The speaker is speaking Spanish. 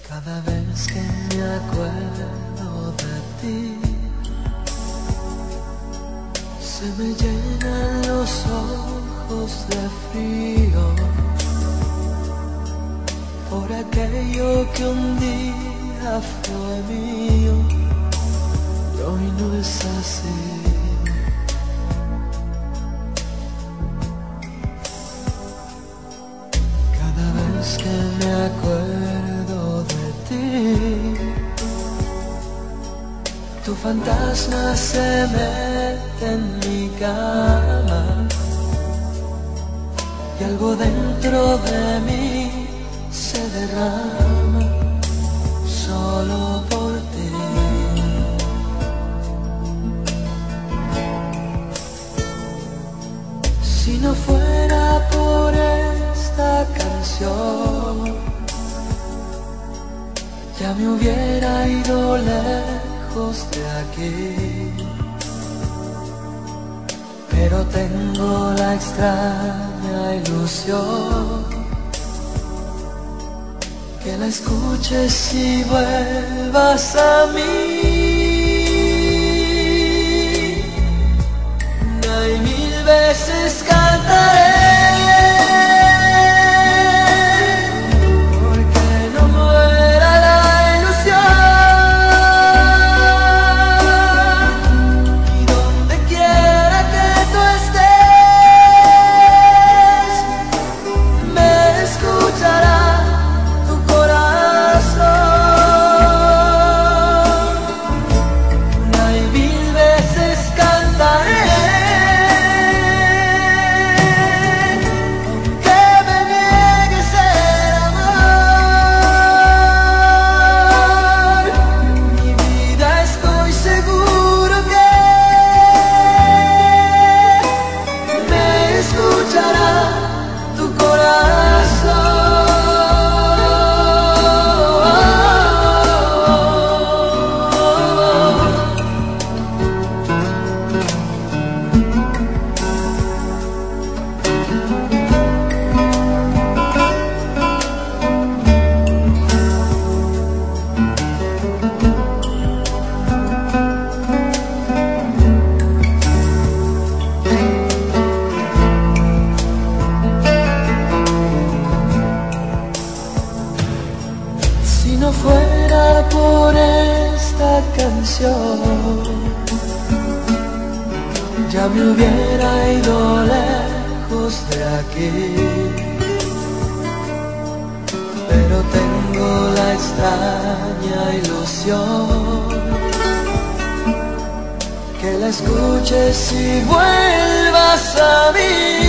Cada vez que me acuerdo de ti, se me llenan los ojos de frío por aquello que un día fue mío y hoy no es así. Cada vez que me acuerdo de ti, tu fantasma se mete en mi cama y algo dentro de mí se derrama solo por ti. Si no fuera por esta canción, ya me hubiera ido lejos de aquí, pero tengo la extraña ilusión que la escuches y vuelvas a mí. Hay mil veces cantaré, si no fuera por esta canción, ya me hubiera ido lejos de aquí, pero tengo la extraña ilusión que la escuches y vuelvas a mí.